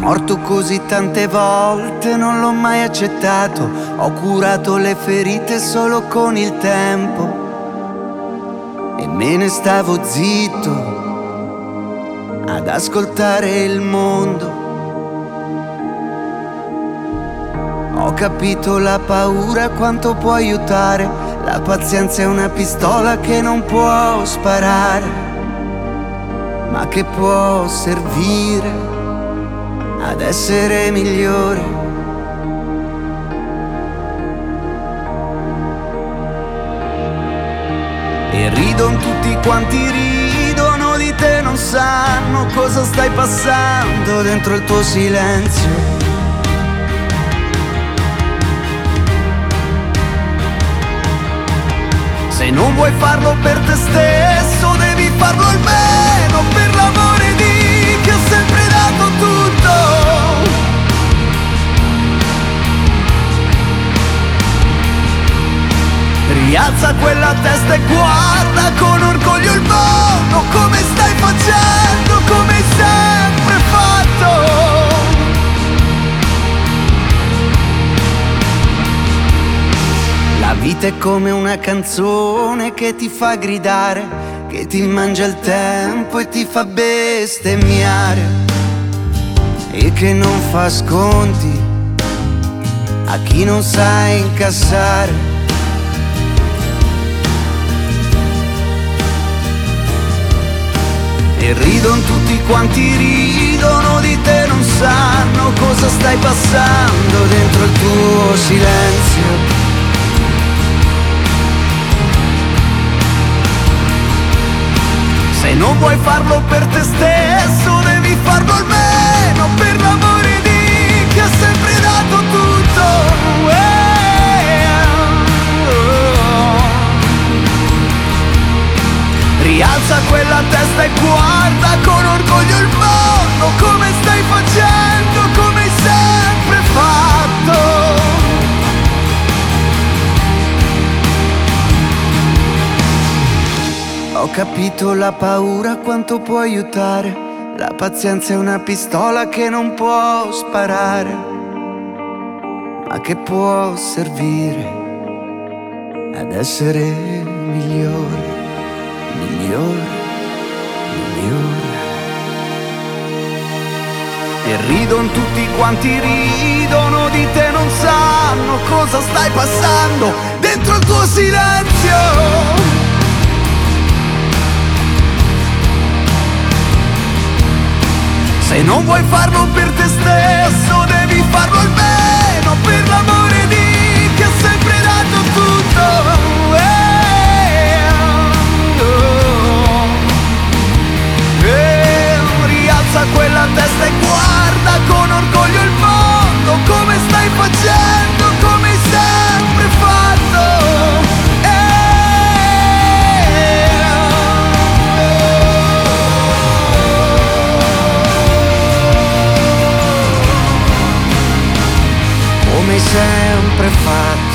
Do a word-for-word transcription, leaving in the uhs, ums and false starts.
morto così tante volte, non l'ho mai accettato. Ho curato le ferite solo con il tempo e me ne stavo zitto ad ascoltare il mondo. Ho capito la paura quanto può aiutare. La pazienza è una pistola che non può sparare, ma che può servire ad essere migliore. E ridono tutti quanti ridono di te, non sanno cosa stai passando dentro il tuo silenzio. Se non vuoi farlo per te stesso, devi farlo almeno per l'amore di chi ha sempre dato tutto. Rialza quella testa e guarda con orgoglio il mondo, come stai facendo, come hai sempre fatto. La vita è come una canzone che ti fa gridare, che ti mangia il tempo e ti fa bestemmiare, e che non fa sconti a chi non sa incassare. E ridono tutti quanti ridono di te, non sanno cosa stai passando dentro il tuo silenzio. Se non vuoi farlo per te stesso, devi farlo almeno per l'amore di chi ha sempre dato tutto. Eh, oh. Rialza quella testa e guarda con orgoglio il mondo, come stai facendo, come hai sempre fatto. Ho capito la paura quanto può aiutare. La pazienza è una pistola che non può sparare, ma che può servire ad essere migliore, migliore, migliore. E ridono tutti quanti ridono di te, non sanno cosa stai passando dentro il tuo silenzio. Se non vuoi farlo per te stesso, devi farlo almeno per l'amore di chi ha sempre dato tutto. Eh, oh. Eh, rialza quella testa e guarda con orgoglio il mondo, come stai facendo, come hai sempre fatto. Come hai sempre fatto.